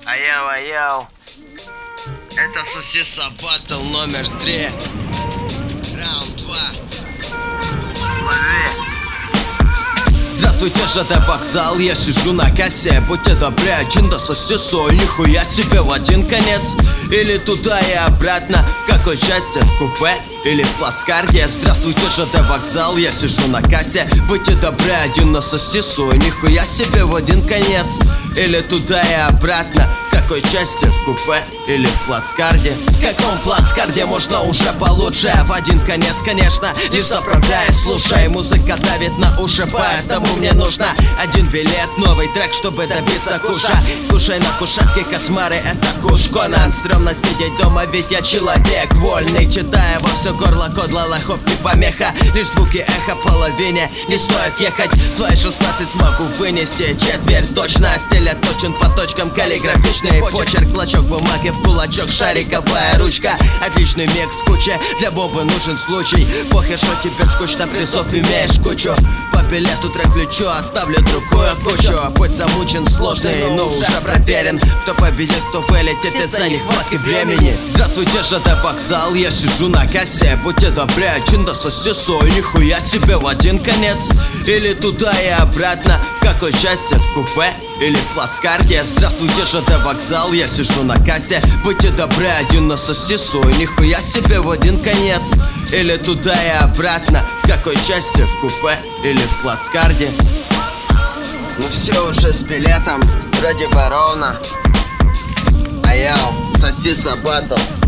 Аяу. Это Сосиса Баттл номер 3. Раунд 2. Лови. Здравствуйте, ЖД вокзал, я сижу на кассе. Будьте добры, один до Сосису, нихуя себе в один конец. Или туда и обратно, какой счастье, в купе или в плацкарте. Здравствуйте, ЖД вокзал, я сижу на кассе. Будьте добры, один на Сосису, нихуя себе в один конец. Или туда и обратно, какой части, в купе или в плацкарте. В каком плацкарте можно уже получше? В один конец, конечно, лишь заправляй, слушай. Музыка давит на уши, поэтому мне нужно один билет, новый трек, чтобы добиться куша. Кушай на кушетке, кошмары, это куш. Конан, стрёмно сидеть дома, ведь я человек вольный. Читая во все горло код лоховки помеха. Лишь звуки эхо половине, не стоит ехать. Свои 16 смогу вынести, четверть точно. Стиль отточен по точкам, каллиграфичный почерк. Клочок бумаги в кулачок, шариковая ручка. Отличный микс куча, для Бобы нужен случай. Похер, что тебе скучно, призов имеешь кучу. По билету трек плечо, оставлю другую кучу. Путь замучен, сложный, но уже проверен. Кто победит, кто вылетит из-за нехватки времени. Здравствуйте, ЖД вокзал, я сижу на кассе. Будьте добры, один до Сосису, нихуя себе в один конец. Или туда и обратно, какой счастье, в купе или в плацкарте. Здравствуйте, ЖД вокзал, я сижу на кассе. Будьте добры, один на Сосису, нихуя себе в один конец. Или туда и обратно, в какой части, в купе или в плацкарте. Ну все уже с билетом, вроде бы ровно. Аяу, Сосиса Баттл.